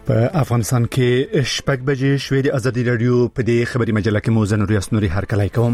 په افغانستان کې شپږ بجې شوې د ازادي رادیو په دې خبري مجله کې موزن ریاست نوري هر کله کوم.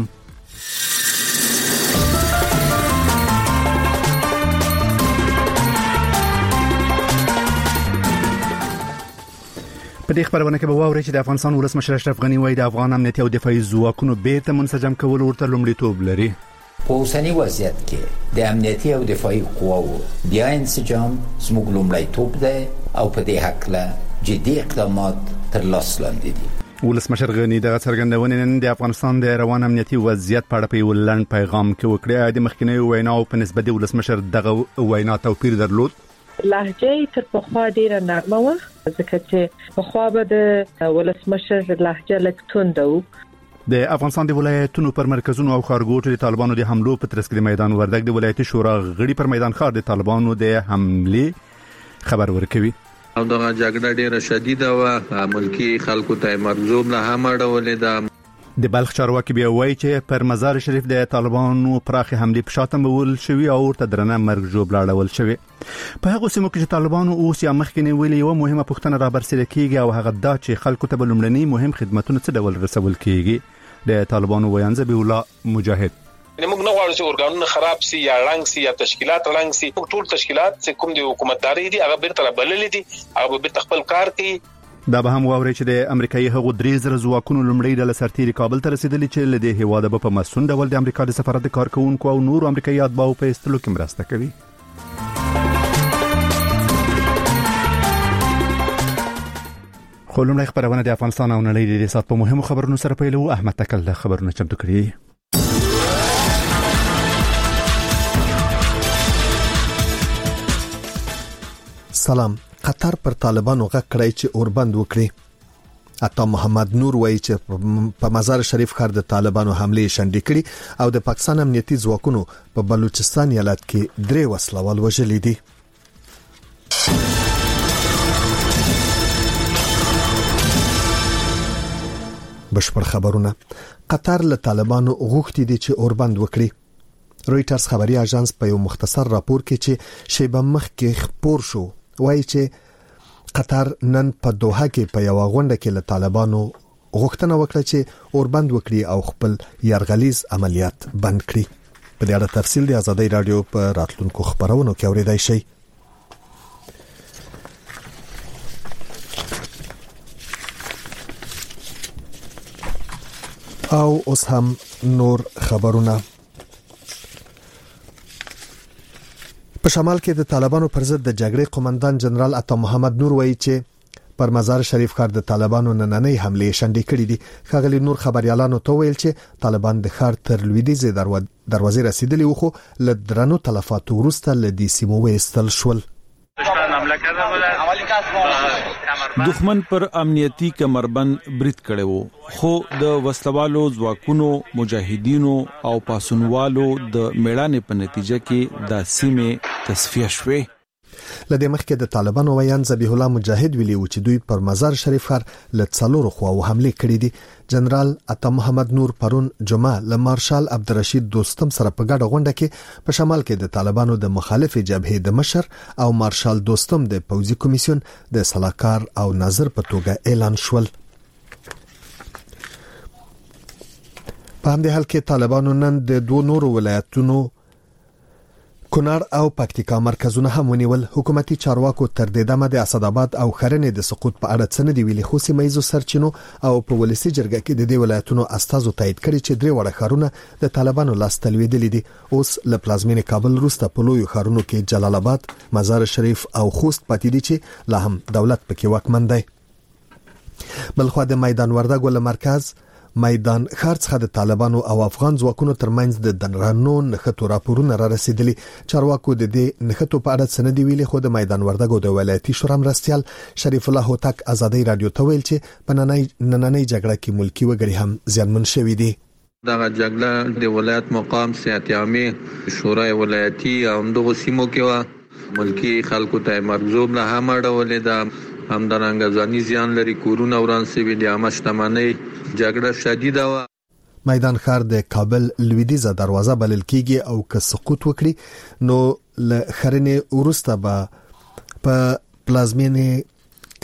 په دې خبرونه کې به واوري چې د افغانستان ولسمشر اشرف غنی وایي د افغان امنیتي او دفاعي ځواکونو بیرته منسجم کول ورته لومړیتوب لري. په اوسنی وضعیت کې د امنیتي او دفاعي قواو بیا انسجام زموږ لومړیتوب دی او په دې حق له جدي اقدامات تر لاس لاندې دي. ولسمشر غنی دغه څرګندونې نن د افغانستان د روان امنیتي وضعیت په اړه په ولن پیغام کې وکړه. د مخکنی ویناو په نسبت د ولسمشر دغه وینا توپیر درلود. لهجه تر پخوا ډیره نرمه و، ځکه چې پخوا به د ولسمشر لهجه لږ توند و. د افغانستان د ولایتونو پر مرکزونو او ښارګوټو د طالبانو د حملو په ترڅ کې د میدان وردګ د ولایتي شورا غړي پر میدان ښار د طالبانو د حمله خبر ورکوي. او دغه جګړه ډیره شدیده و، ملکی خلکو ته مرزوب نه هم اړولې ده. د بلخ چارواکي بیا وایي چې پر مزار شریف د طالبانو پراخه حمله په شاتم ول شوی او ورته درنه مرګ جوړ لاړول شوی. په هغه سیمو کې چې طالبانو اوس یا مخکنی ویلي یو مهمه پوښتنه را برسېره کیږي او هغه دا چې خلکو ته بلومړنی مهم خدماتونه څه ډول رسول کیږي. د طالبانو ویان ذبیح الله مجاهد موږ نه غواړو چې اورګانونه خراب سي یا رنګ سي یا تشکیلات رنګ سي. ټول تشکیلات چې کوم د حکومتداري دي هغه بیرته بللې دي، هغه به خپل کار کوي. دا به هم واوري چې د امریکایي هغو 3,000 ځواکونو لومړی ډله سرتیري کابل ته رسیدلی چې له دې هیواده په مسون ډول د امریکا د سفارت کارکونکو او نور امریکایي اتباعو په استلو کې مرسته کوي. خو لومړی خبرونه د افغانستان او نړۍ د سات په مهمو خبرونو سره پیلو. احمد تکل د خبرونو چمتو کړی. سلام. قطر پر طالبانو غږ کړی چې اوربند وکړي. عطا محمد نور وایي چې په مزار شریف ښار د طالبانو حمله شنډې کړي او د پاکستان امنیتي ځواکونو په بلوچستان ایالت کې 3 وسلوال وژلي دي. بشپړ خبرونه. قطر له طالبانو غوښتي دي چې اوربند وکړي. رويټرز خبري اژانس په یو مختصر راپور کې چې شیبه مخکې خبر شو وایي چې قطر نن په دوحه کې په یو غونډه کې له طالبانو غوښتنه وکړه چې اوربند وکړي او خپل يرغلیز عملیات بند کړي. په دې اړه تفصیل د ازادي رادیو په راتلونکو خبرونو کې اوریدای شئ. او اوس هم نور خبرونه. په شمال کې د طالبانو پر ضد د جګړې قومندان جنرال عطا محمد نور وایي چې پر مزار شریف ښار د طالبانو نننۍ حمله شنډې کړې دي. ښاغلي نور خبريالانو ته ویل چې طالبان د ښار تر لویدیځه دروازې رسیدلي وو، خو له درنو تلفاتو وروسته له دې سیمو وېستل شول. دښمن پر امنیتي کمربند برید کړي وو، خو د وسلوالو ځواکونو مجاهدینو او پاسونوالو د میړانې په نتیجه کې د سیمې تصفیه شوه. لدې مخکې د طالبانو ویان ذبیح الله مجاهد ویلي و چې دوی پر مزار شریف ښار له 4 خواو حمله کړې دي. جنرال عطا محمد نور پرون جمعه له مارشال عبدالرشید دوستم سره په ګډه غونډه کې په شمال کې د طالبانو د مخالف جبهې د مشر او مارشال دوستم د پوځي کمیسیون د صلاحکار او ناظر په توګه اعلان شول. په همدې حال کې طالبانو نن د 2 نورو ولایتونو کونړ او پکتیکا مرکزونه هم ونیول. حکومتي چارواکو تر دې دمه د اسداباد او خرنې د سقوط په اړه څه نه دی ویلي، خو سیمایي سرچینو او په ولسی جرګه کې د دې ولایتونو استازو تایید کړي چې 3 وړ ښارونه د طالبانو لاس تلویدلي دي. اوس له پلازمینې کابل وروسته په لویو ښارونو کې جلال آباد، مزار شریف او خوست پاتې دي چې لا هم دولت پکې واکمن دی. بلخو د میدان وردګ ول مرکز میدان ښار څخه د طالبانو او افغان ځواکونو ترمنځ د درنو نښتو راپورونه را رسیدلي. چارواکو د دې نښتو په اړه څه نه دی ویلي، خو د میدان وردګ د ولایتي شورا مرستیال شریف الله هوتک ازادي رادیو ته ویل چې په نننۍ جګړه کې ملکی وګړي هم زیانمن شوي دي. دغه جګړه د ولایت مقام سیاحت عامه شورای ولایتي او دغه سیمو کې و، ملکی خلکو ته مرزوب نه هم اړولې ده. همدارنګه ځاني زیان لري، کورونه وران شوي دي، عامه شتمنۍ. جګړه شدیده و. میدان ښار د کابل لویدیځه دروازه بلل کیږي او که سقوط وکړي نو له خرنې وروسته به په پلازمینې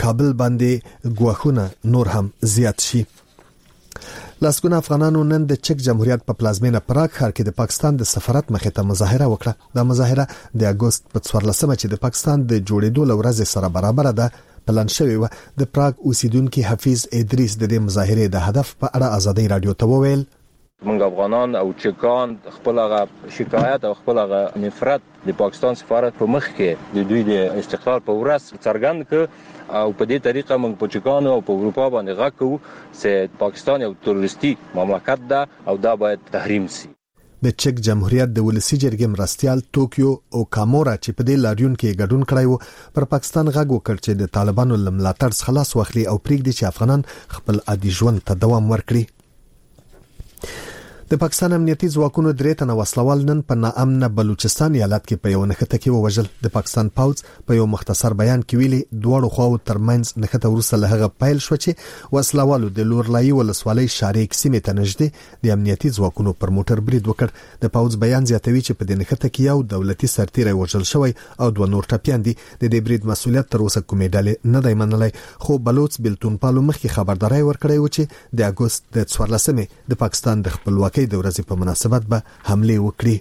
کابل باندې ګواښونه نور هم زیات شي. لاسګونه افغانانو نن د چک جمهوریت په پلازمینه پراګ ښار کې د پاکستان د سفارت مخې ته مظاهره وکړه. دا مظاهره د اگست په 14مه چې د پاکستان د جوړېدو لورځ سره برابر ده پلان شوی و. د پراګ اوسیدونکو حفیظ ادریس د دې مظاهره د هدف په اړه ازادي رادیو ته وویل: موږ افغانان او چکان خپل شکایت او خپل نفرت د پاکستان سفارت په مخ کې د دوی د استقلال په ورځ څرګند ک او په دې طریقه موږ په چکانو او په اروپا باندې غږ کوو چې پاکستان یو تروریستي مملکت ده او دا باید تحریم شي. د چک جمهوریت د ولسی جرګې مرستيال ټوکیو او کامورا چې په دې لاریون کې ګډون کړی وو پر پاکستان غږ وکړ چې د طالبانو لملاتړ خلاص واخلي او پریږدي چې افغانان خپل عادي ژوند ته دوام ورکړي. د پاکستان امنیتي ځواکونو درې تنه وسلوال نن په ناامنه بلوچستان ایالت کې په یو نښته کې ووژل. د پاکستان پوځ په یو مختصر بیان کې ویلي دواړو خواو ترمنځ نښته ورسره له هغه پیل شو چې وسلوالو د لورلای ولسوالۍ شاریک سیمې ته نږدې د امنیتي ځواکونو پر موټر برید وکړ. د پوځ بیان زیاتوي چې په دې نښته کې یو دولتي سرتیری وژل شوی او دوه نور ټپیان دي. د دې برید مسؤلیت تر اوسه کومې ډلې نه دی منلای، خو بلوچ بلتون پالو مخکې خبرداري ورکړی و چې د اگست د 14مه د پاکستان د خپلواکۍ د ورځې په مناسبت به حمله وکړي.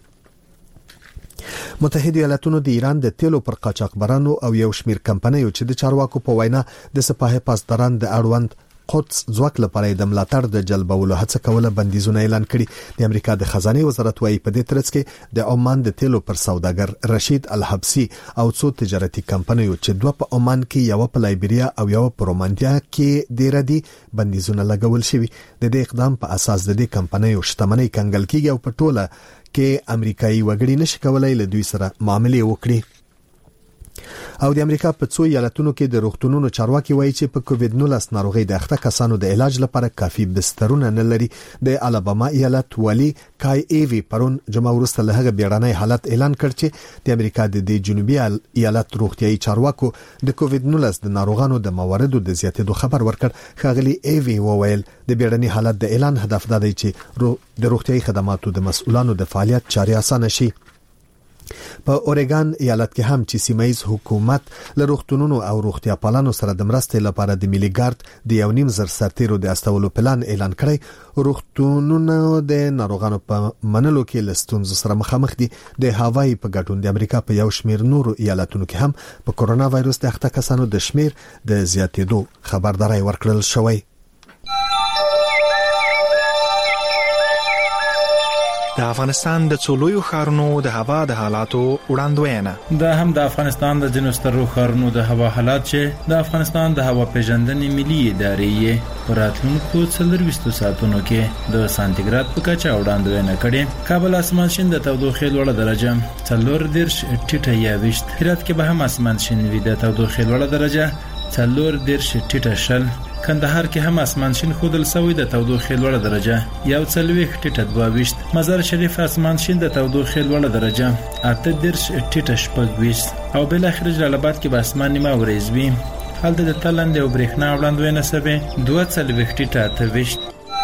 متحده ایالاتونو د ایران د تیلو پر قاچاقبرانو او یو شمیر کمپنیو چې د چارواکو په وینا د سپاه پاسداران د اړوند قدس ځواک لپاره د ملاتړ د جلبولو هڅه کوله بندیزونه اعلان کړي. د امریکا د خزانه وزارت وايي په دې ترڅ کې د عمان د تیلو پر سوداګر رشید الحبسی او څو تجارتي کمپنیو چې دوه په عمان کې یو په لایبریا او یو په رومانیا کې ډیر دي بندیزونه لګول شوی. د دې اقدام په اساس د دې کمپنیو شتمنۍ کنګل کیږي او په ټوله کې امریکایي وګړي نشي کولای له دوی سره معاملې وکړي. او د امریکا په څو ایالتونو کې د روغتونونو چارواکي وایي چې په کووډ-19 ناروغي د اخته کسانو د علاج لپاره کافي بسترونه نه لري. د الاباما ایالت والی کای ایوی پرون جمعه وروسته له هغه بیړنۍ حالت اعلان کړ چې د امریکا د جنوبي ایالت روغتيایي چارواکو د کووډ-19 د ناروغانو د مواردو د زیاتېدو خبر ورکړ. خاغلی ایوی وویل د بیړنۍ حالت د اعلان هدف دا دی چې د روغتيایي خدماتو د مسؤلانو د فعالیت چارې اسانه شي. په اوريګان ایالت کې هم چې سیمایز حکومت له روغتونونو او روغتیا پالانو سره د مرستې لپاره د ملي ګارد د 1.5 سرتیرو د استولو پلان اعلان کړی. روغتونونو د ناروغانو په منلو کې لستونز سره مخامخ دي. د هاوای په ګډون د امریکا په یو شمیر نورو ایالتونو کې هم په کورونا وایروس د اخته کسانو د شمیر د زیاتېدو خبرداري ورکړل شوې. د افغانستان د څولویو ښارونو د هوا د حالاتو وړاندوینه. دا هم د افغانستان د ځینو سترو ښارونو د هوا حالات چې د افغانستان د هوا پیژندنې ملي ادارې په راتلونکو 24 ساعتونو کې د سانتیګراد په کچه وړاندوینه کړي. کابل اسمان شین د تودوخې لوړه درجه 40 ټیټه یا 20. هرات کې به هم اسمان شین وي د تودوخې لوړه درجه 40 ټیټه شل. کندهار کې هم اسمان شین خودل سوی د تودوخې لوړه درجه 41 ټیټه 22. مزار شریف اسمان شین د تودوخې لوړه درجه 38 ټیټه 26 او بل اخر جلال آباد کې به اسمان نیمه وریځ وي. هلته د تلند او برېښنا وړاندوینه سوي 42 ټیټه 28.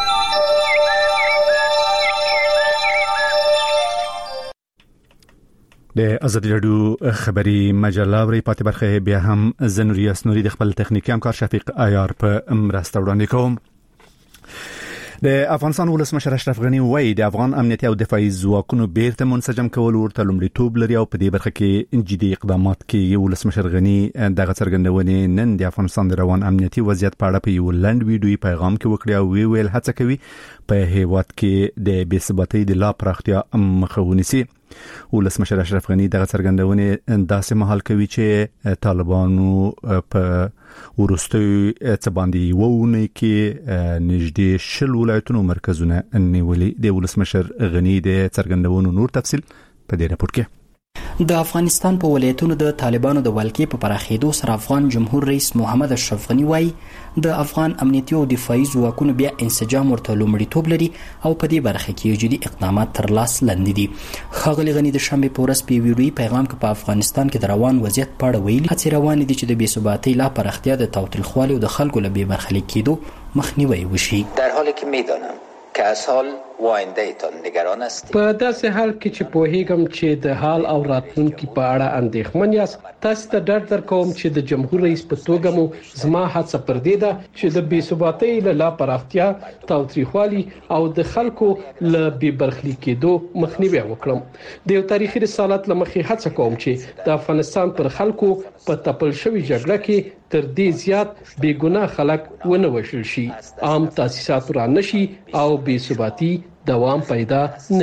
د ازادي رادیو خبري مجله وري پاتې برخه بیا هم زنوري اسنوري د خپل تخنیکی همکار شفیق عیار په مرسته وړاندې کوم. د افغانستان ولسمشر اشرف غنی وایي د افغان امنیتي او دفاعي ځواکونو بیرته منسجم کول ورته لومړیتوب لري او په دې برخه کې جدي اقدامات کوي. ولسمشر غنی دغه څرګندونې نن د افغانستان د روان امنیتي وضعیت په اړه په یو لنډ ویډیوي پیغام کې وکړي او ویل هڅه کوي په هیواد کې د بې ثباتۍ د لا پراختیا مخه ونیسي. ولسمشر اشرف غنی دغه څرګندونې داسې مهال کوي چې طالبانو په ورستوي څه باندې وونه کې نږدې 10 ولایتونو مرکزونه نیولي. د ولسمشر غنی د څرګندونو نور تفصیل په دې راپور کې. د افغانستان په ولایتونو د طالبانو د ولکې په پراخېدو سره افغان جمهور رئیس محمد اشرف غنی وایي د افغان امنیتي او دفاعي ځواکونو بیا انسجام ورته لومړیتوب لري او په دې برخه کې جدي اقدامات تر لاس لاندې دي. ښاغلي غنی د شنبې په ورځ په ویډیويي پیغام کې په افغانستان کې د روان وضعیت په اړه ویلي هڅې روانې دي چې د بې ثباتۍ لا پراختیا د تاوتریخوالي او د خلکو له بې برخلیک کېدو مخنیوی وشي. در حالی که میدانم که از حال و آینده تان نگران است. په داسې حال کې چې پوهیږم چې د حال او راتلونکي په اړه اندېښمن یاست، تاسو ته ډاډ درکوم چې د جمهور رئیس په توګه مو زما هڅه پر دې ده چې د بې ثباتۍ له لا پراختیا، تاوتریخوالي او د خلکو له بې برخلي کېدو مخنیوي وکړم. د یو تاریخي رسالت لمخې هڅه کوم چې د افغانستان پر خلکو په تپل شوی جګړه کې تر دې زیات بې ګناه خلک ونه وژل شي، عام تاسیسات را نشي او بې ثباتی دوام پیدا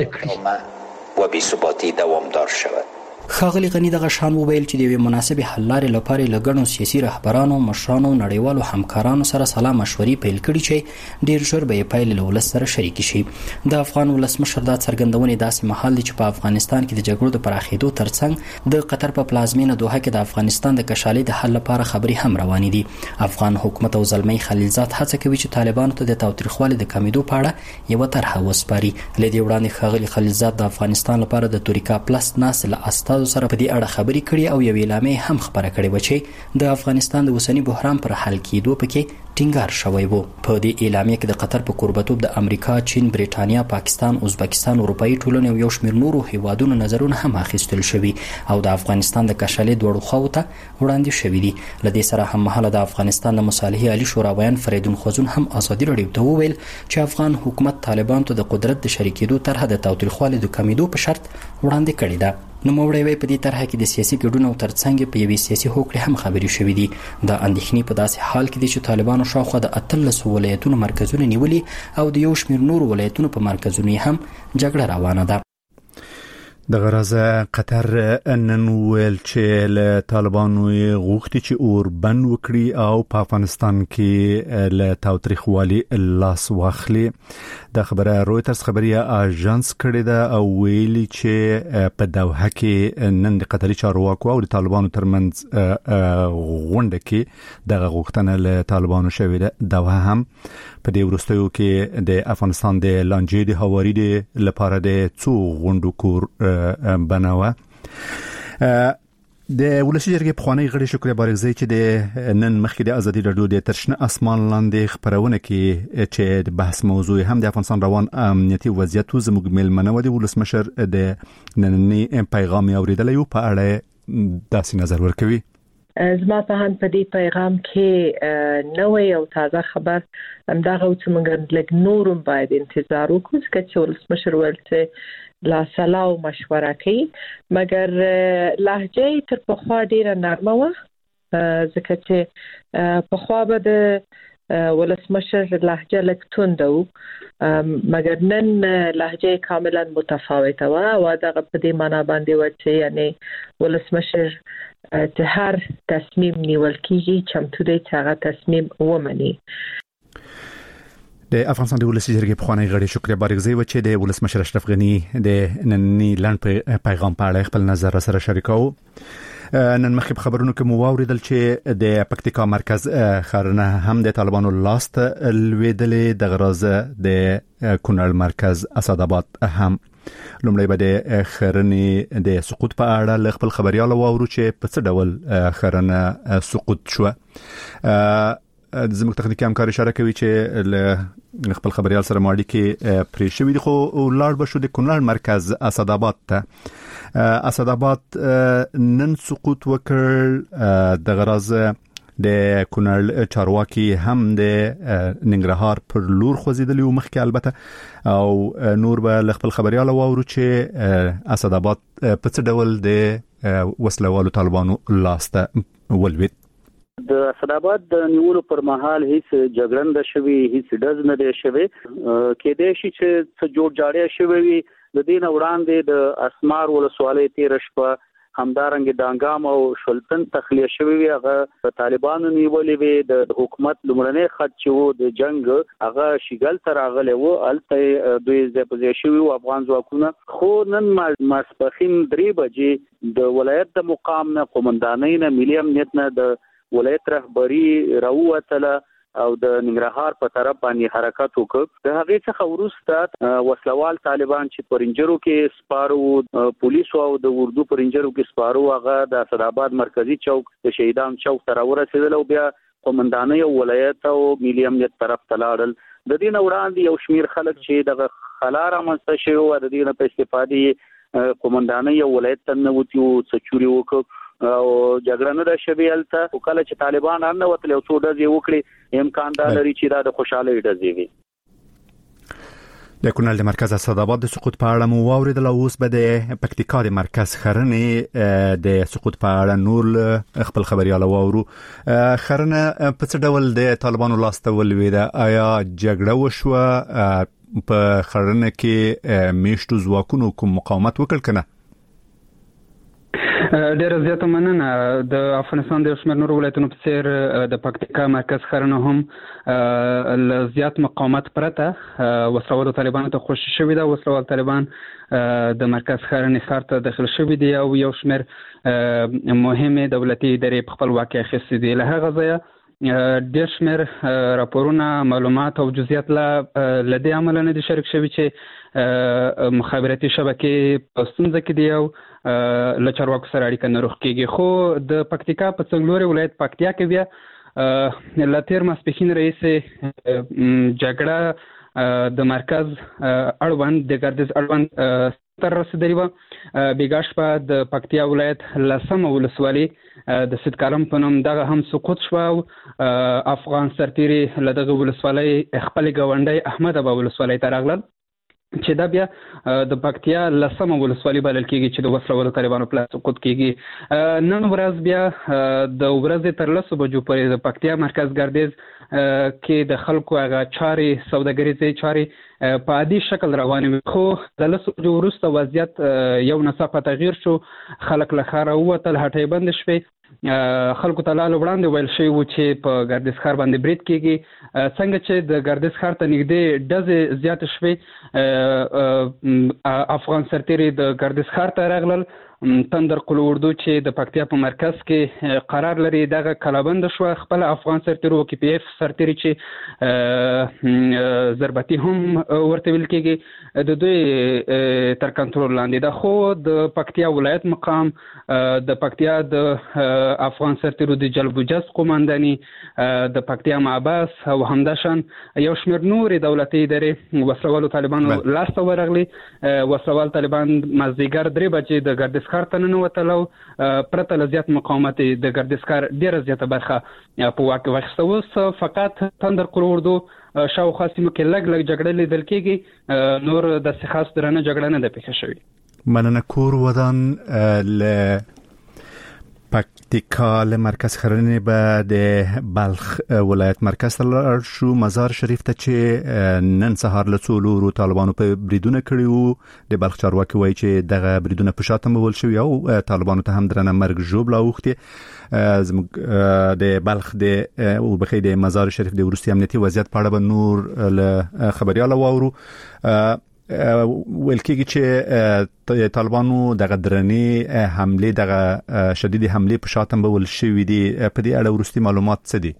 نکړي و بې ثباتی دوامدار شود. ښاغلي غني دغه شان وویل چې د یوې مناسبې حل لارې لپاره له ګڼو سیاسي رهبرانو، مشرانو، نړیوالو همکارانو سره سلا مشورې پیل کړي چې ډیر ژر به یې پایلې له ولس سره شریکې شي. د افغان ولسمشر دا څرګندونې داسې مهال دي چې په افغانستان کې د جګړو د پراخېدو ترڅنګ د قطر په پلازمینه دوحه کې د افغانستان د کشالۍ د حل لپاره خبرې هم روانې دي. افغان حکومت او زلمی خلیلزاد هڅه کوي چې طالبانو ته د تاوتریخوالي د کمیدو په اړه یو طرحه وسپاري. لدې وړاندې ښاغلي خلیلزاد د افغانستان لپاره د توریکا پلس ناس له استادو سره په دې اړه خبرې کړي او یو اعلامیه هم خبره کړې و چې د افغانستان د اوسنی بحران پر حل کېدو پکې ټینګار شوی وو. په دې اعلامیه کې د قطر په کوربتوب د امریکا، چین، بریټانیا، پاکستان، ازبکستان، اروپאי ټولنې او یو شمېر نورو هیوادونو نظرونه هم اخیستل شوي او د افغانستان د کشالۍ دوړو خواو ته وړاندې شوي دي. لدې سره هم مهاله د افغانستان د مصالحې عالی شوراویان فریدون خوزون هم ازادي راډیو ته وویل چې افغان حکومت طالبان ته د قدرت د شریکېدو طرحه د تاوتریخوالي د کمیدو په شرط وړاندې کړې ده. نوموړی وایي په دې طرحه کې د سیاسي ګډون او ترڅنګ په یوې سیاسي هوکړې هم خبرې شوې دي. د اندېښنې په داسې حال کې دي چې طالبانو شاوخوا د 18 ولایتونو مرکزونه نیولي او د یو شمېر نورو ولایتونو په مرکزونو هم جګړه روانه ده. د غرضه قطر نن ویل چې له طالبانو غوښتي چې اوربند وکړي او په افغانستان کې له تاوتریخوالي لاس واخلي. د خبره رويټرز خبريه اژانس کړی ده او ویلي چې په دوحه کې نن د قطري چارواکو او د طالبانو ترمنځ غونډه کې د غوښتنه له طالبانو شوې ده. دوحه هم په دې وروستیو کې د افغانستان د لانجې د هواري لپاره د څو غونډو کور بناوه. د ولسی جرګې پخوانی غړي شکر بارګزی چې د نن مخکې د ازادي راډیو د ترشنه اسمان لاندې خبرونه کې چې د بحث موضوع هم د افغانستان روان امنیتي وضعیت زموږ ملمنه و د ولسمشر د نننی پیغام اوریدلې په اړه داسې نظر ورکوي. زما په هان په دې پیغام کې نوې او تازه خبر همدغه چې موږ لږ نورم باید انتظار وکړو چې ولسمشر ولته لا سلا او مشوره کوي، مګر لهجه تر پخوا ډیره نرمه و، ځکه چې پخوا به د ولسمشر لهجه لږ تند و، مګر نن لهجه کاملا متفاوته و او دغه په دې معنی باندې و چې یعنی ولسمشر ته هر تصمیم نیول کیږي چمتو دی چې هغه تصمیم ومني. د افغانستان د ولسی جرګې پخوانی غړي شکر بارګزی و چې د ولسمشر اشرف غنی د نننی لاند پیغام په اړه خپل نظر سره شریکاو. نن مخکې خبرونو کې مو واوریدل چې د پکتیکا مرکز خرنه هم د طالبانو لاست لویدلې د غرض د کونړ مرکز اسداباد هم. لومړی به د خرنې د سقوط په اړه خپل خبريال واورو چې په څه ډول خرنه سقوط شو. زموږ تخنیکی همکار اشاره کوي چې له خپل خبريال سره ماړي کې پرې شوې دي، خو لاړ به شو د کونړ مرکز اسداباد ته. اسداباد نن سقوط وکړ. د غرض د کونړ چارواکي هم د ننګرهار پر لور خوځیدلی و مخکې البته، او نور به خپل خبريال واورو چې اسداباد په څه ډول د وسلوالو طالبانو لاسته ولوید. د اسداباد د نیولو پر مهال هیڅ جګړن د شوی هیڅ ډز نه دی شوی، کې د شي چې څه جوړ جاړی شوی د دین وړاندې د اسمار ولسوالۍ تیر شپه همدارنګ د انګام او شلتن تخلیه شوی هغه طالبانو نیولې وي. د حکومت لمړنۍ خط چې وو د جنگ هغه شګل تر اغله وو الته دوی ځپځې شوی او افغان ځواکونه خو نن ماسپخین 3 بجې د ولایت د مقام نه قومندانۍ نه ملي امنیت نه د ولایت رهبری راووتله او د ننګرهار په طرف باندې حرکت وکړ. د هغې څخه وروسته وسلوال طالبان چې پرنجرو کې سپارو پولیسو او د اردو پرنجرو کې سپارو هغه د اسداباد مرکزی چوک د شهیدان چوک ته ورسېدل او بیا قومندانۍ او ولایت او ملي امنیت طرف ته لاړل. د دې نه وړاندې یو شمیر خلک چې د خلار امسته شوی او د دې نه په استفادې قومندانۍ یو ولایت ته نوتیو سچوري وکړ او جګړه نه د شبیلته او کله چې طالبان ان وتل او څو ډزې وکړي امکان دا لري چې دا د خوشاله ډزې وي. د کونړ د مرکز اسداباد د سقوط په اړه مو واوریدل، اوس به د پکتیکا د مرکز خرنې د سقوط په اړه نور خپل خبرياله واورو. خرنه په څه ډول د طالبانو لاسته ولويده؟ آیا جګړه وشوه؟ په خرنه کې میشتو ځواکونو کوم مقاومت وکړ کنه؟ ډېر زیاته مننه. د افغانستان د شمېر نور ولایتونو په څیر د پکتیکا مرکز خرنه هم ل زیات مقاومت پرته وسلوال طالبانو ته خوشی شوی دا. وسلوال طالبان د مرکز خرنه ښار ته داخل شوی دی او یو شمېر مهمه دولتي ادارې په خپل واقع اخیستي دي. له هغه ځایه ډېر شمېر راپورونه، معلومات او جزئیات له دې عمله نه دي شریک شوي چې مخابراتي شبکې په ستونزه کې دي او له چارواکو سره اړیکه نه روغ کېږي. خو د پکتیکا په څنګلوري ولایت پکتیا کې بیا له تیر ماسپښین راهیسې جګړه د مرکز اړوند د ګردیز اړوند تر رسیدلې وه. بیګا شپه د پکتیا ولایت لسمه ولسوالي د سید کالم په نوم دغه هم سقوط شوه او افغان سرتیري له دغه ولسوالۍ خپلې ګاونډۍ احمد ابا ولسوالۍ ته راغلل چې دا بیا د پکتیا لسمه ولسوالي بلل کېږي چې د وسلوالو طالبانو په لاس سقوط کېږي. نن ورځ بیا د ورځې تر 10 بجو پورې د پکتیا مرکز ګردیز کې د خلکو هغه چارې سوداګریزي چارې په عادي شکل روانې وي. خو د 10 بجو وروسته وضعیت یو ناڅاپه تغییر شو، خلک له ښاره ووتل، هټۍ بندې شوې. خلکو ته لاله وړاندې ویل شوي و چې په ګردیز ښار باندې برید کېږي. څنګه چې د ګردیز ښار ته نږدې ډزې زیاتې شوې، افغان سرتیري د ګردیز ښار ته راغلل. تندر قلو اردو چې د پکتیا په مرکز کې قرار لري دغه کلابند شو. خپل افغان سرتیرو کې پی اف سرتیري چې ضربتي هم ورته ویل کېږي د دوی تر کنټرول لاندې ده. خو د پکتیا ولایت مقام د پکتیا د افغان سرتیرو د جلب و جذب قومنداني د پکتیا معباس او همداشان یو شمېر نورې دولتي ادارې وسلوالو طالبانو لاسته ورغلي. وسلوال طالبان مازدیګر 3 بجې د ګردیز ښار ته ننوتل او پرته له زیات مقاومت د ګردیز ښار ډېره زیاته برخه په واک کې واخیسته. اوس فقط تندر قلو اردو شاوخوا سیمو کې لږ جګړه لیدل کېږي، نور داسې خاص درنه جګړه نه ده پیښه شوې. مننه. کور ودان له پکتیکا له مرکز خرنه به د بلخ ولایت مرکز ته شو مزار شریف ته چې نن سهار له څو لورو طالبانو په بریدونه کړي وو. د بلخ چارواکي وایي چې دغه بریدونه په شاته مول شوی او طالبانو ته هم درنه مرګ ژوبله اوختي. زموږ د بلخ د او بخې د مزار شریف د ورستي امنیتي وضعیت په اړه به نور له خبرياله واورو. ویل کېږي چې طالبانو دغه درنې حمله دغه شدید حمله په شاته مول شوی دي. په دې اړه ورستي معلومات څه دي؟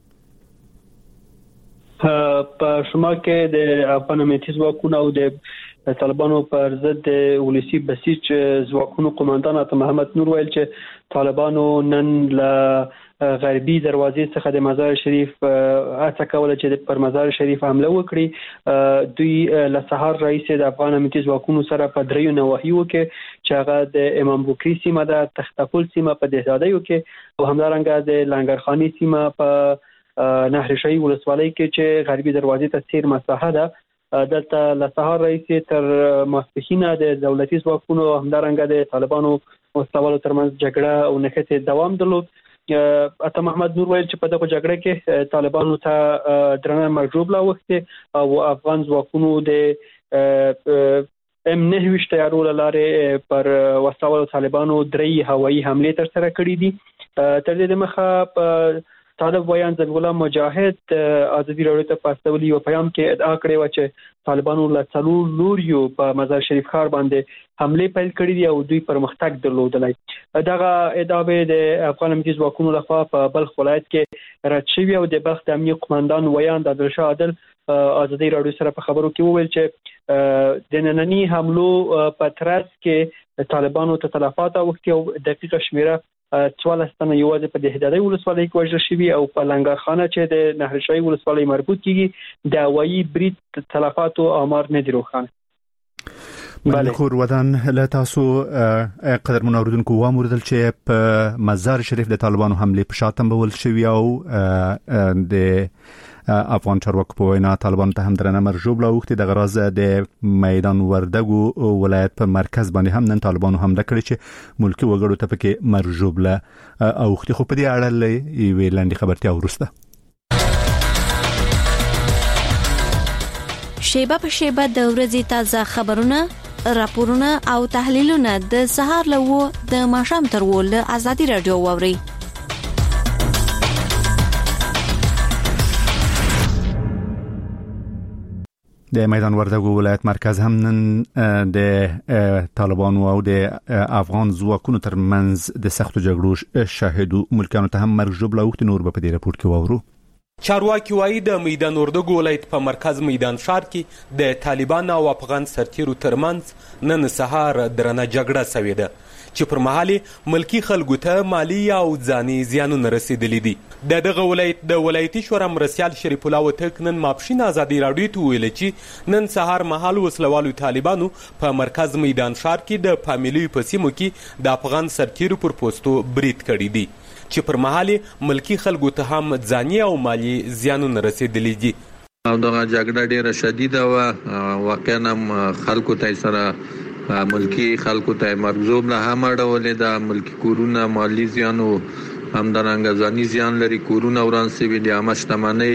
په شما کې د افغان امنیتي ځواکونو او د طالبانو پر ضد ولسی بسیج ځواکونو قومندان عطا محمد نور ویل چې طالبانو نن له غربي دروازې څخه د مزار شریف هڅه کوله چې پر مزار شریف حمله وکړي. دوی له سهار راهیسې د افغان امنیتي ځواکونو سره په دریو نواحیو کې چې هغه د امام بکری سیمه د تختپل سیمه په دهدادیو کې او همدارنګه د لنګرخانی سیمه په نهر شاهي ولسوالۍ کې چې غربي دروازې ته سیر مساحه ده، دلته له سهار راهیسې تر ماسپښین د دولتي ځواکونو همدارنګه د طالبانو او وسلوالو ترمنځ جګړه او نښتې دوام درلود. عطا محمد نور ویل چې په دغه جګړه کې طالبانو ته درنه مرجوب لاوخته او افغان ځواکونو د M9 تیارو لاره پر وسلوالو طالبانو 3 هوایي حمله تر سره کړې دي. تر دې مخه په طالب ویان زبیح مجاهد ازادي راډیو ته پاستولی او پیغام کې ادعا کړې و چې طالبانو له څلور لوریو په مزار شریف ښار باندې حمله پیل کړې دي او دوی پرمختګ درلودلای. دغه ادعا د افغان امنیتي ځواکونو لخوا په بلخ ولایت کې رد شوی او د بلخ د امنیتي قومندان ویان د عادلشاه عادل ازادي راډیو سره په خبرو کې وویل چې د نننی حملو په ترڅ کې طالبانو ته تلفات اوختي او دقیقه شمیره 14 یوازې په دهدادي ولسوالۍ کې وژل شوي او په لنګرخانه چې د نهرشاهي ولسوالۍ مربوط کیږي د هوایي برید تلفات او آمار نه دي روښانه. ملکور ودان له تاسو قدر منوردونکو واموردل چې په مزار شریف د طالبانو حمله په شاتم بول شوی او د افغان چارواکو په وینا طالبان ته هم درنه مرجوب لاوخته د غراز د میدان وردګو ولایت په مرکز باندې هم نن طالبانو حمله کړې چې ملکی وګړو ته پکې مرجوب لا اوخته خو په دې اړه ویلاندې خبرتیا ورسته شیبه په شیبه د ورځې تازه خبرونه راپورونه او تحلیلونه د سهار له د ماښام تر ول ازادي رادیو ووري. د میدان وردګو ولایت مرکز هم نن د طالبانو او د افغان ځواکونو ترمنځ د سختو جګړو شاهدو ملکانو ته هم مرجوب لاوخت نور په دې راپور کې وورو. چارواکي وایي د میدان وردګو ولایت په مرکز میدان ښار کې د طالبان او افغان سرتیرو ترمنځ نن سهار درنه جګړه شوې ده چې پر مهال ملکی خلکو ته مالی او ځاني زیانونه رسیدلي دي. دغه ولایت د ولایتي شورا مرسیال شریف الله وتک نن ماپښین ازادي راډیو ته ویل چې نن سهار مهال وسلوالو طالبانو په مرکز میدان ښار کې د فامیلی په سیمو کې د افغان سرتیرو پر پوسټو برید کړی دی چې پر مهال ملکی خلکو ته هم ځاني او مالی زیانونه رسیدلي دي. او دغه جګړه ډیره شدیده و واقعا خلکو ته سره ملکی خلکو ته مرزوب له هم اړولې د ملکی کورونه مالی زیان او همدارنګه ځاني زیان لري کورونه وران سوي دي امشتمنۍ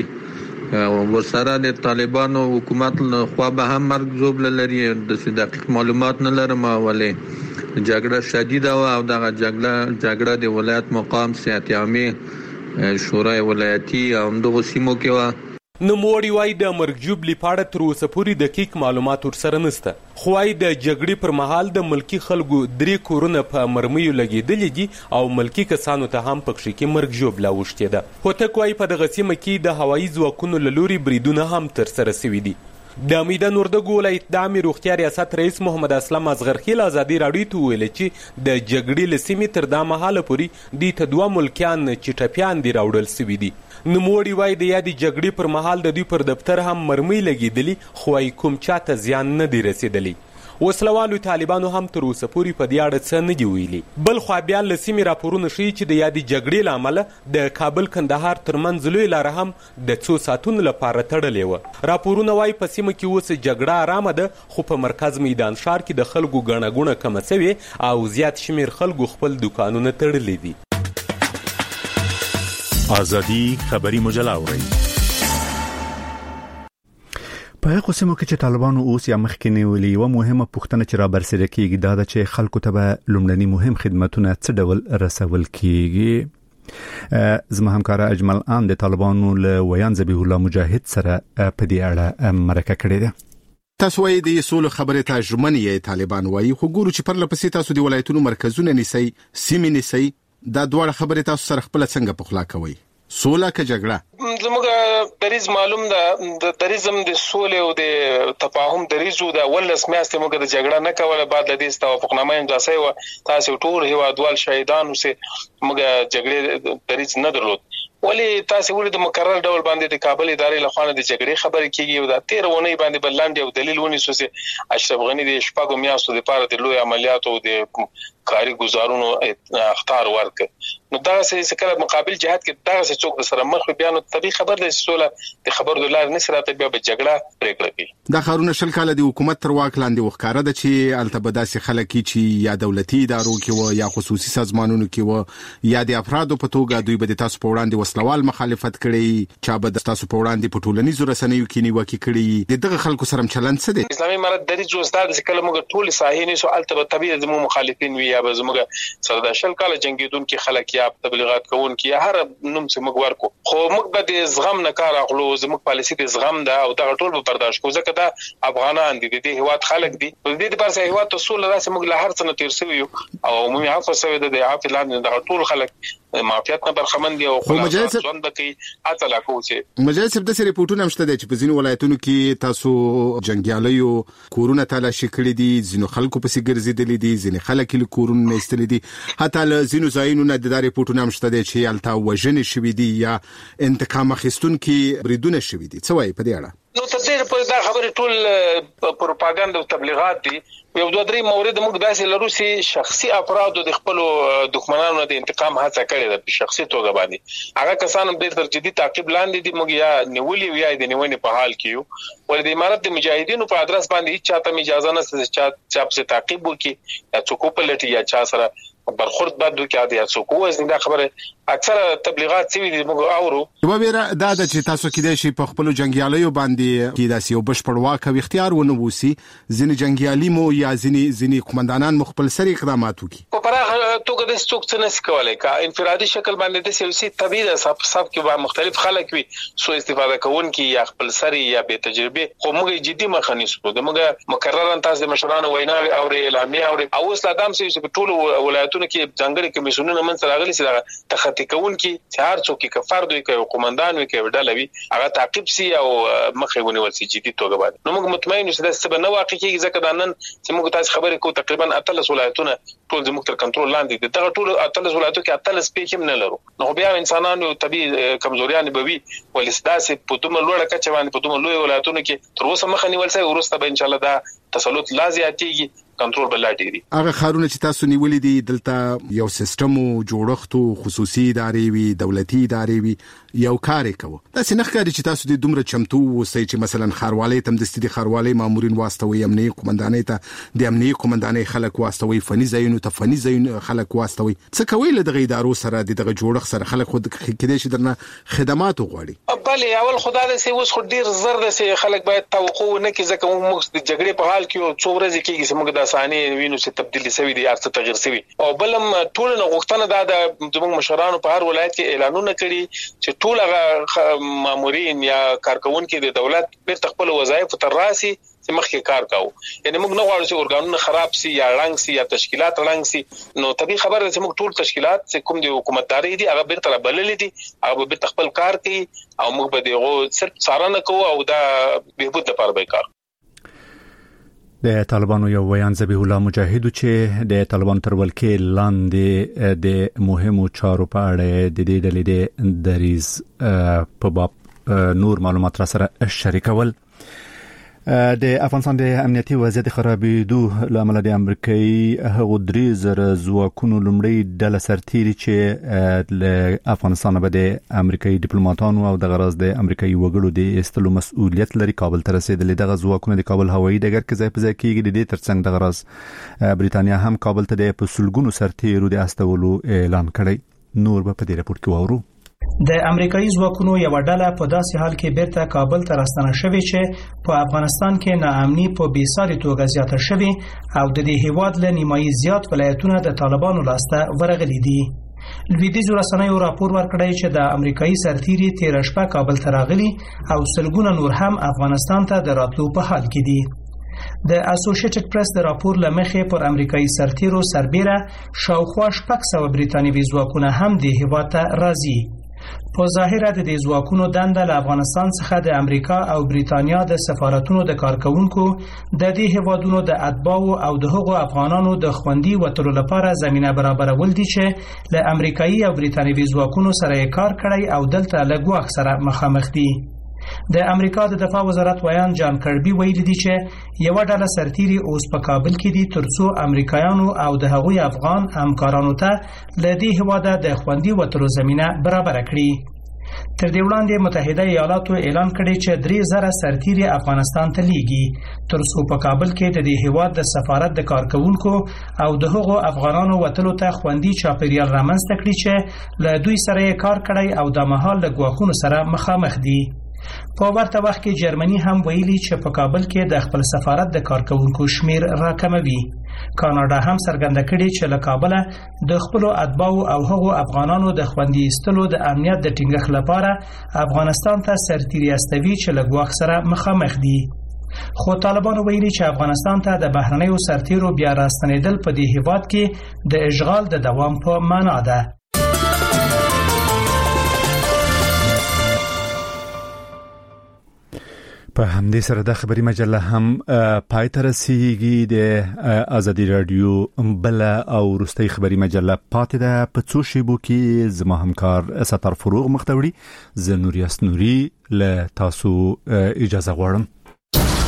ورسره د طالبانو حکومت خو به هم مرزوب لري د دقیق معلومات نه لرم ولې جګړه شدیده او دغه جګړه د ولایت مقام سیاحت عامه شورای ولایتي او دغه سیمو کې و. نوموړي وایي د مرجوب لپاره تر اوسه پورې دقیق معلومات ورسره نشته خو وايي د جګړې پر مهال د ملکی خلکو 3 کورونه په مرمیو لګېدلي دي او ملکی کسانو ته هم پکښې کې مرجوب لاوښتې ده. هوتک وایي په دغه سیمه کې د هوایي ځواکونو له لوري بریدونه هم ترسره سوي دي. د میدان وردګو ولایت د عامې روغتیا ریاست رئیس محمد اسلم اصغرخیل ازادي راډیو ته ویل چې د جګړې له سیمې تر دا مهاله پورې دوی ته 2 ملکیان چې ټپیان دي راوړل سوي دي. نوموړي وایي د یادې جګړې پر مهال د دوی پر دفتر هم مرمۍ لګېدلي خو وايي کوم چاته زیان نه دی رسېدلی. وسلوالو طالبانو هم تر اوسه پورې په دې اړه څه نه دي ویلي. بل خوا بیا له سیمې راپورونه ښیي چې د یادې جګړې له امله د کابل کندهار ترمنځ لوی لاره هم د څو ساعتونو لپاره تړلې وه. راپورونه وایي په سیمه کې اوس جګړه ارامه ده خو په مرکز میدان ښار کې د خلکو ګڼه ګوڼه کمه سوې او زیات شمیر خلکو خپل دوکانونه تړلي دي. ازادي خبري مجله اوري. په هغه سیمو کې چې طالبانو اوس یا مخکې نیولې یو مهمه پوښتنه چې را برسېره کیږي دا ده چې خلکو ته به لومړني مهم خدماتونه څه ډول رسول کیږي. زما همکار اجمل ان د طالبانو له ویان ذبیح الله مجاهد سره په دې اړه مرکه کړې ده. تاسو وايي د سولو خبره ته ژمنې طالبان وايي خو ګورو چې پر لپسې تاسو د ولایتونو مرکزونه نسی سیمې نسی دا دوه خبره تاسو سره خپل څنګه پخلا کوي سوله که جګړه؟ زموږ دریز معلوم ده د دریزم د سولې او د تفاهم دریزو د ولس میاشتې موږ د جګړه نه کوله بعد د دې توافقنامه امضا شوی و تاسو ټول هیوادوال شهیدانو سه موږ جګړې دریز نه درلود ولی تاسو ولې د مقرر ډول باندې د کابل ادارې له خوا د جګړې خبرې کیږي او د 13 ونې باندې بلند یو دلیل ونی سوسه اشرف غنی د شپږو میاشتو لپاره د لوی عملیاتو د کاری گزارونو اختار ورک نو دا څه کله مقابل جهاد کې دا څه څوک سره مخ بیا نو طبي خبر د سوله د خبر د لار نشره ته بیا به جګړه پریکړه کوي. دا خارونه شل کاله د حکومت تر واک لاندې وښکاره ده چې التبداسي خلک چې یا دولتي ادارو کې و یا خصوصي سازمانونو کې و یا د افرادو په توګه دوی به تاسو په وړاندې وسلوال مخالفت کړي چا به تاسو په وړاندې په ټولنیزو رسنیو کې نیوکه کړي دغه خلکو سره چلند څه دی؟ اسلامي امارت د دې جوړ ستاسو کله موږ ټول صحیح نه سو التبدي زمو مخالفین وی یا به زموږ سره د شل کاله جنگیدون کې خلک یا تبلیغات کوون کې هر نوم څه موږ ورکو خو موږ به د زغم نه کار اخلو زموږ پالیسي د زغم ده او دا ټول به برداشت کوو ځکه دا افغانان دي د هیواد خلک دي د دې لپاره هیواد ته سول راځي موږ له هر څه نه تیر سوي او عمومي عفو سوي د عفو لاندې د ټول خلک مافیات نه برخمن دي او خلاص ځوند بکې اته لا کوڅه مجلس د سری ریپورتونه مشته دي چې په ځینو ولایتونو کې تاسو جنگیالیو کورونه تلاشي کړی دي ځینو خلکو پسې ګرځیدلې دي ځینې خلک له کورونه نه استلې دي حتی له ځینو ځایونو نه د ریپورتونه مشته دي چې التا وژنې شوې دي یا انتقام اخیستونکو بریدونه شوې دي څه وایي په دې اړه؟ نو تر دې په دا خبره ټول پروپاګاندا او تبلیغات دي یو دوه درې مورد موږ داسې لرو چې شخصي افراد د خپل دښمنانو د انتقام هڅه کړې ده په شخصي توګه باندې هغه کسان هم ډېر جدي تعقیب لاندې دي موږ یا نیولې یا د نیونې په حال کې یو ولې د امارت د مجاهدینو په ادرس باندې هیڅ چاته اجازه نشته چې چا په تعقیب وکړي یا څوک په لټي یا چا سره برخورد بد وکړي یا څوک وځي دا خبره اکثره تبلیغات سوي دي موږ اورو یو بیره دا د چې تاسو کې د شي په خپل جنگیالیو باندې کې داسې یو بشپړ واک او اختیار ونه ووسی ځینې جنگیالي مو یا ځینې قومندانان مخبل سری اقدامات وکړي په پراخه توګه د څوک څه نس کولای کا انفرادي شکل باندې د سیاسي طبيعه صف کې به مختلف خلک وي سو استفاده کوونکي یا خپل سری یا به تجربه خو موږ جدي مخنیسو د موږ مکررا تاسو مشرانو ویناوي او اعلامیه او اوس لا دام سي په ټولو ولایتونو کې ځانګړي کمیسیونونه منځ راغلي چې تخطي کوونکی چې هر څوک کې فرد وي کوي قومندان وي کوي ډلوي هغه تعقیب سي او مخې ونیول سي جدي توګه باندې نو موږ مطمئن یو چې د سبب نه واقع کیږي ځکه دا نن چې موږ تاسو خبرې کوو تقریبا 13 ولایتونه ټول زموږ تر کنټرول لاندې دي دا ټول 13 ولایتونو کې 13 سپیکم نه لرو نو بیا انسانانو طبي کمزوریان به وي ولستاسې په دومره لوړه کچه باندې په دومره لوی ولایتونو کې تر اوسه مخ نیول سي ورسته به ان شاء الله دا تسلط لازماتيږي کنټرول بلاتيږي هغه خارونه چې تاسو نیولې دي دلته یو سیستم او جوړښت خصوصي ادارې وي دولتي ادارې وي یو کار کوي دا څنګه ښکاري چې تاسو د دومره چمتو وسې چې مثلا خاروالۍ تم د ستدي خاروالۍ مامورین واسطوي امنیي قومندانۍ ته د امنیي قومندانۍ خلک واسطوي فني ځایونو ته فني ځایونو خلک واسطوي څه کوي له دغه ادارو سره دغه جوړښت سره خلک خود کېدې چې درنه خدمات وغواړي بله اول خدای دې سي اوس خو ډیر زر دې سي خلک باید توقع نه کوي ځکه موږ د جګړې په حال کې څو ورځې کېږي چې موږ د ثاني وینو چې تبدیلی شوی دي ارڅ تغیر شوی او بلم ټول نو غوښتنه دا د زموږ مشرانو په هر ولایت کې اعلانونه کړي چې ټول هغه مامورین یا کارکونکو د دولت په خپل وظایف تر راسي چې مخکې کار کاوه یعنی موږ نه غواړو چې اورګانونه خراب سي یا رنګ سي یا تشکیلات رنګ سي نو طبي خبره چې موږ ټول تشکیلات چې کوم د حکومتداري دي هغه بیرته بللې دي هغه به خپل کار کوي او موږ به دغه صرف څارنه کوو او دا بهبود لپاره به کار د طالبانو یو ویان ذبیح الله مجاهد چې د طالبانو تر ولکې لاندې د مهمو چارو په اړه د دې ډلې د دریز په باب نور معلومات را سره شریکول د افغانستان د امنیتي وضعیت خرابېدو لامل د امریکایي هغو درې زره ځواکونو لومړی ډله سرتیري چې له افغانستان به د امریکایي ډیپلوماټانو او د غرض د امریکایي وګړو د استلو مسؤلیت لري کابل ته رسیدل دغه ځواکونه د کابل هوایي ډګر کې ځای په ځای کېږي د دې ترڅنګ د غرض بریتانیا هم کابل ته د پسولګونو سرتیرو د استولو اعلان کړی نور به په دې رپورت کې وورو د امریکایي ځواکونو یو ډله په داسې حال کې بیرته کابل ته راستنه شوې چې په افغانستان کې ناامني په بیساري توګه زیاته شوې او د دې هیواد له نیمایي زیات ولایتونه د طالبانو لاسته ورغلي دي لویدیځو رسنیو راپور ورکړی چې د امریکایي سرتیري تیر شپه کابل ته راغلي او سلګونه نور هم افغانستان ته د راتلو په حال کې دي د اسوسییټډ پریس د راپور لمخې پر امریکایي سرتیرو سربېره شاوخوا 600 بریتانیوي ځواکونه هم د هیواد ته راځي په ظاهر د دې ځواکونو دنده له افغانستان څخه د امریکا او بریتانیا د سفارتونو د کارکونکو د دې هیوادونو د اتباعو او د هغو افغانانو د خوندي وټلو لپاره زمينه برابرول دي چې له امریکایي او بریتانیوي ځواکونو سره کار کړی او دلته له ګواښ سره مخامخ دي د امریکا د دفاع وزارت ویان جان کربي ویلي دي چې یو ډله سرتیري اوس په کابل کې دي ترڅو امریکایانو او د هغوی افغان همکارانو ته له دې هواده د خوندي وټلو زمينه برابر کړي تر دې وړاندې متحده ایالاتو اعلان کړی چې 3000 سرتیري افغانستان ته لیږي ترڅو په کابل کې د دې هواد د سفارت د کارکونکو او د هغو افغانانو وټلو ته خوندي چاپیریال رامنځته کړي چې له دوی سره کار کړی او د مهال له ګواښونو سره مخامخ دي په ورته وخت کې جرمني هم ویلي چې په کابل کې د خپل سفارت د کارکونکو شمیر راکموي کاناډا هم څرګنده کړې چې له کابل د خپل اتباعو او هغو افغانانو د خوندي استلو د امنیت د ټینګښت لپاره افغانستان ته سرتیري استوي چې له ګواښ سره مخامخ دي خو طالبانو ویلي چې افغانستان ته د بهرنیو سرتیرو بیا راستنېدل په دې هیواد کې د اشغال د دوام په معنا ده په همدې سره د خبري مجله هم پای ته رسیږي. د ازادي رادیو بل او روستي خبري مجله پاتې ده په څو شیبو کې. زما همکار ستر فروغ مختوړي، زه نوریاس نوري له تاسو اجازه غواړم.